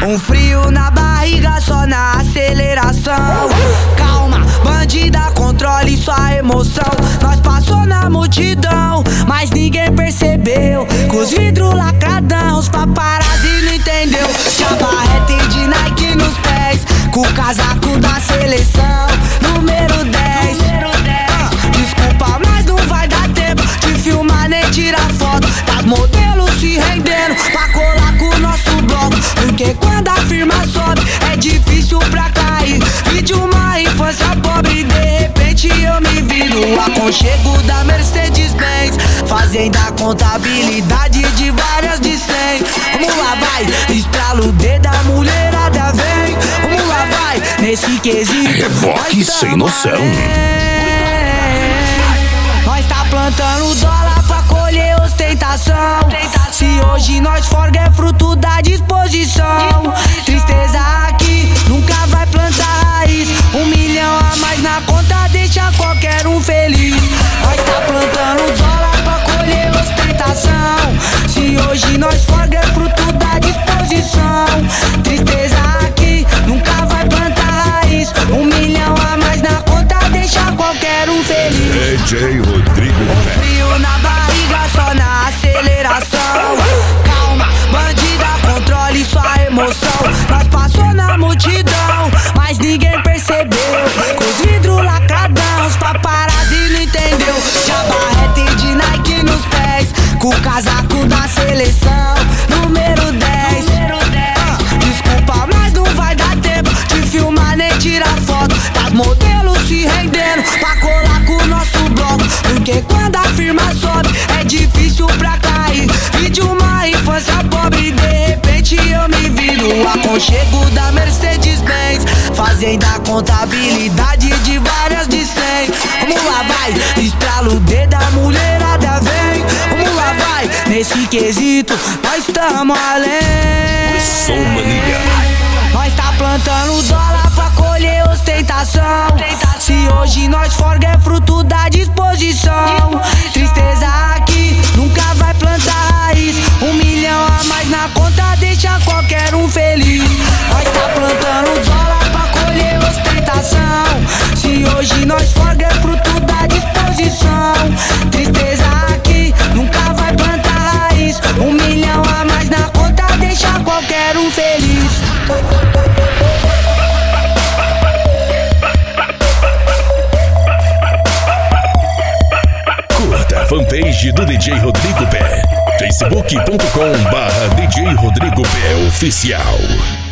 Um frio na barriga só na aceleração. Calma, bandida, controle sua emoção. Nós passou na multidão, mas ninguém percebeu. Com os vidros lacradão, os paparazzi não entendeu. Tinha barrete de Nike nos pés, com o casaco da seleção, número 10. Desculpa, mas não vai dar tempo de filmar nem tirar foto das modelos se rendendo pra colar com o nosso bloco. Porque quando a firma sobe é difícil pra cair. Vi de uma infância pobre, de repente eu me vi no aconchego da Mercedes-Benz, fazendo a contabilidade de várias de 100. Vamos lá, vai, estrala o dedo, a mulherada vem. Vamos lá, vai, nesse quesito Reboque sem noção. Nós tá plantando dólar pra colher ostentação. Se hoje nós forga é fruto da disposição. Tristeza aqui nunca vai plantar raiz. 1 milhão a mais na conta deixa qualquer um feliz. Nós tá plantando dólar pra colher ostentação. Se hoje nós forga é fruto da disposição. Tristeza aqui nunca vai plantar raiz. 1 milhão a mais na conta deixa qualquer um feliz. DJ Rodrigo Pé. Frio na barriga só na aceleração. Calma, bandida, controle sua emoção. Nós passou na multidão, mas ninguém percebeu. Com os vidros lacradão, os paparazzi não entendeu. Tinha barrete de Nike nos pés, com o casaco da seleção, número 10. Desculpa, mas não vai dar tempo de filmar nem tirar foto das modelos se rendendo pra colar com o nosso bloco. Porque quando a firma sobe é difícil pra cair. Vi de uma infância pobre, de repente eu me vi no aconchego da Mercedes-Benz, fazendo a contabilidade de várias de 100. Vamos lá, vai, estrala o dedo, a mulherada vem. Vamos lá, vai, nesse quesito nós tamo além. Som Mania. Nós tá plantando dólar pra colher ostentação. Se hoje nós forga é fruto da disposição. Tristeza aqui nunca vai plantar raiz. 1 milhão a mais na conta deixa qualquer um feliz. Nós tá plantando dólar pra colher ostentação. Se hoje nós forga é fruto da disposição. Tristeza aqui nunca vai plantar raiz. 1 milhão a mais na conta deixa qualquer um feliz. Curta a fanpage do DJ Rodrigo Pé. Facebook.com/DJ Rodrigo Pé Oficial.